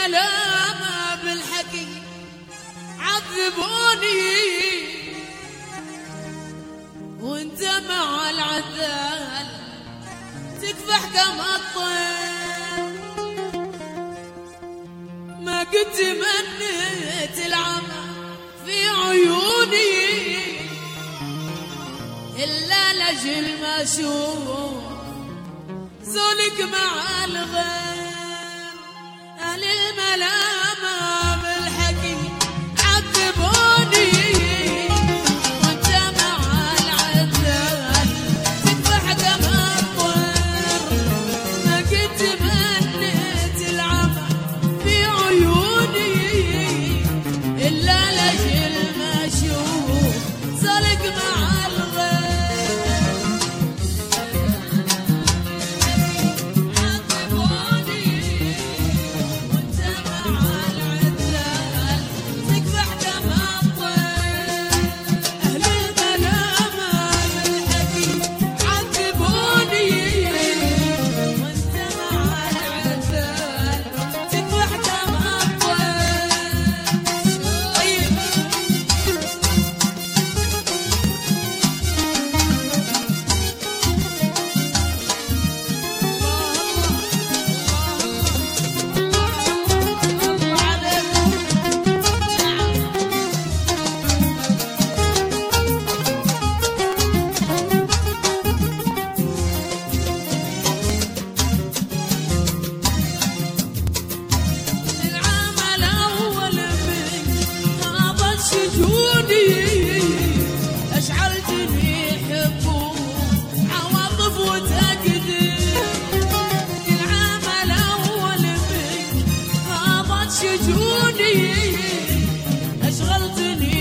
الملامة بالحكي عذبوني وانت مع العذال تكفح كما الطير. ما قد تمنيت العمى في عيوني إلا لجل ما أشوف زولك مع الغير. أهل الملامة بالحكي عذبوني وانت مع العذال تكفح كما الطير. ما قد تمنيت العمى في عيوني إلا لجل ما أشوف زولك مع الغير. أشغلتني